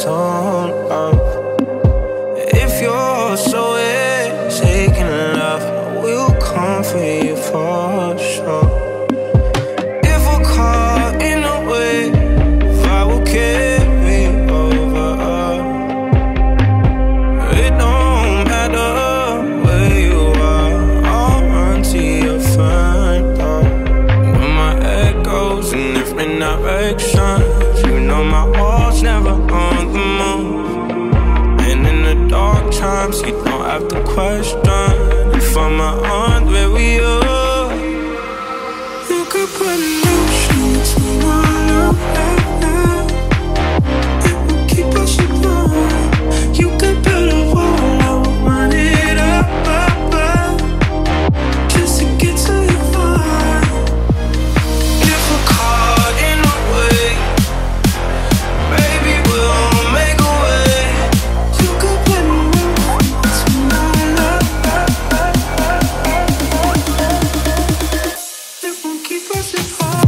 soon love. If you're so taking love, I will come for you for sure. If we're caught in a wave, I will carry over. It don't matter where you are, I'll run to your front door. When my head goes in different directions, you know my heart's never on the move. And in the dark times, you don't have to question if I'm around where we are. You could put an ocean tomorrow. It will keep us apart. You could build a wall, I will run it up, just to get to your heart. If we're caught in a wave, baby, we'll make a way. You could put an ocean tomorrow. It won't keep us apart.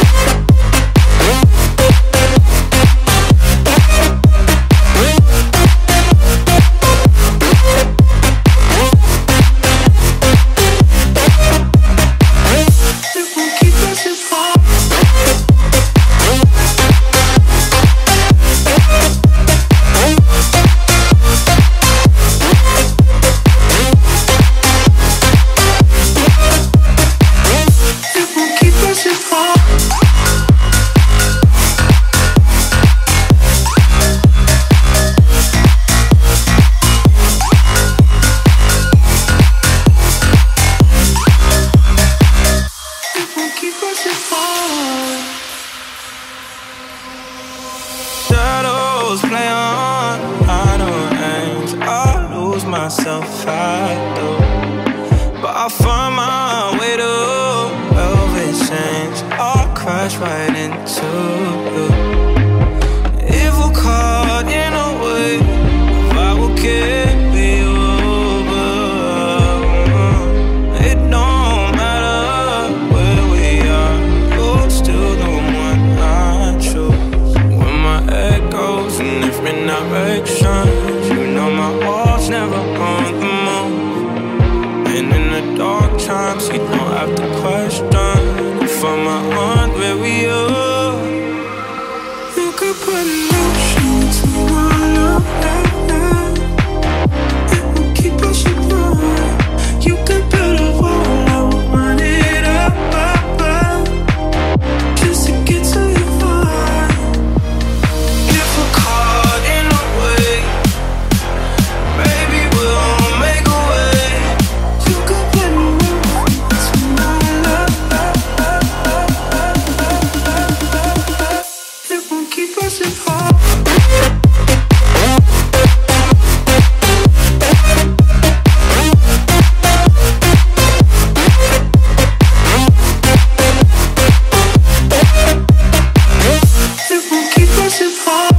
Shadows play on idle hands. I lose myself, I do. But I find my way to velvet chains. I'll crash right into you. If we're caught in a wave, I will carry you over. It don't matter where we are, you're still the one I choose. When my head goes in different directions, you know my heart's never on the move. And in the dark times, you don't have to question if I'm around where we are. You could put an ocean tomorrow. It will keep us apart. You could build a wall, I will run it up, just to get to your heart. If we're caught in a wave, baby, we'll make a way. You could put an ocean tomorrow. It won't keep us apart. It won't keep us apart.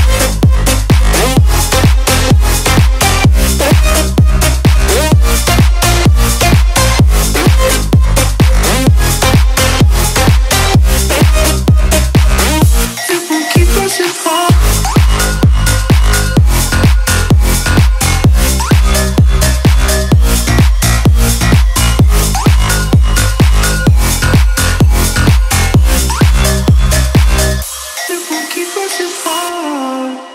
It won't keep us apart. It won't keep us apart.